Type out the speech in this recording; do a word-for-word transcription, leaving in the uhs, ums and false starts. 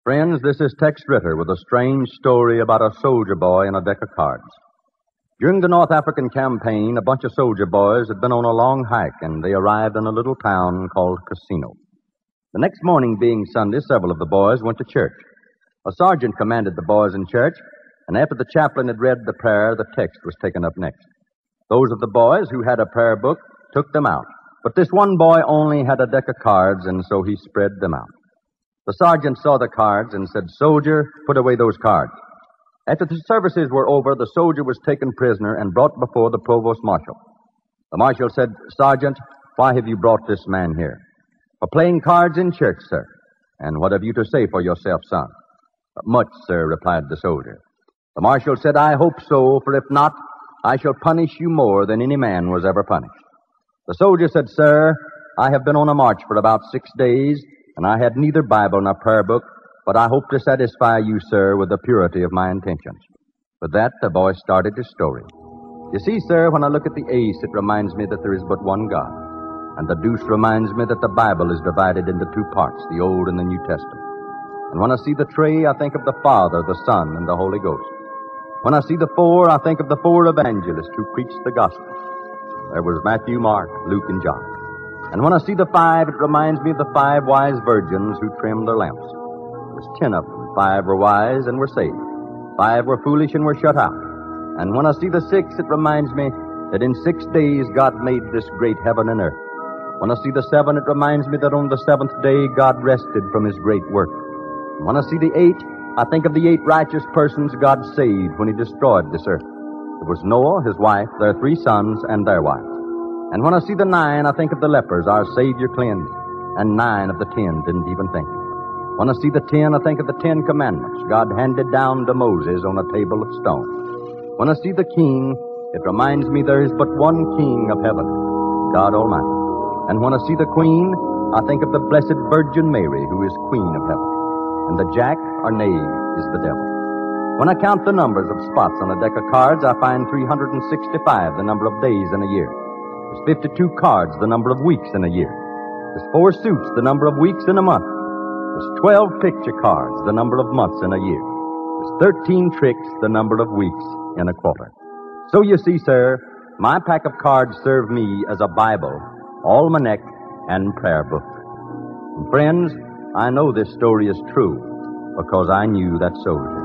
Friends, this is Tex Ritter with a strange story about a soldier boy and a deck of cards. During the North African campaign, a bunch of soldier boys had been on a long hike, and they arrived in a little town called Cassino. The next morning, being Sunday, several of the boys went to church. A sergeant commanded the boys in church, and after the chaplain had read the prayer, the text was taken up next. Those of the boys who had a prayer book took them out, but this one boy only had a deck of cards, and so he spread them out. The sergeant saw the cards and said, "Soldier, put away those cards." After the services were over, the soldier was taken prisoner and brought before the provost marshal. The marshal said, "Sergeant, why have you brought this man here?" "For playing cards in church, sir." "And what have you to say for yourself, son?" "Much, sir," replied the soldier. The marshal said, "I hope so, for if not, I shall punish you more than any man was ever punished." The soldier said, "Sir, I have been on a march for about six days, and I had neither Bible nor prayer book, but I hope to satisfy you, sir, with the purity of my intentions." With that, the boy started his story. "You see, sir, when I look at the ace, it reminds me that there is but one God. And the deuce reminds me that the Bible is divided into two parts, the Old and the New Testament. And when I see the tree, I think of the Father, the Son, and the Holy Ghost. When I see the four, I think of the four evangelists who preached the gospel. There was Matthew, Mark, Luke, and John. And when I see the five, it reminds me of the five wise virgins who trimmed their lamps. There was ten of them. Five were wise and were saved. Five were foolish and were shut out. And when I see the six, it reminds me that in six days God made this great heaven and earth. When I see the seven, it reminds me that on the seventh day God rested from his great work. And when I see the eight, I think of the eight righteous persons God saved when he destroyed this earth. It was Noah, his wife, their three sons, and their wives. And when I see the nine, I think of the lepers our Savior cleansed, and nine of the ten didn't even think. When I see the ten, I think of the Ten Commandments God handed down to Moses on a table of stone. When I see the king, it reminds me there is but one king of heaven, God Almighty. And when I see the queen, I think of the Blessed Virgin Mary, who is Queen of heaven. And the jack, or knave, is the devil. When I count the numbers of spots on a deck of cards, I find three hundred sixty-five, the number of days in a year. There's fifty-two cards, the number of weeks in a year. There's four suits, the number of weeks in a month. There's twelve picture cards, the number of months in a year. There's thirteen tricks, the number of weeks in a quarter. So you see, sir, my pack of cards serve me as a Bible, almanac, and prayer book. And friends, I know this story is true because I knew that soldier.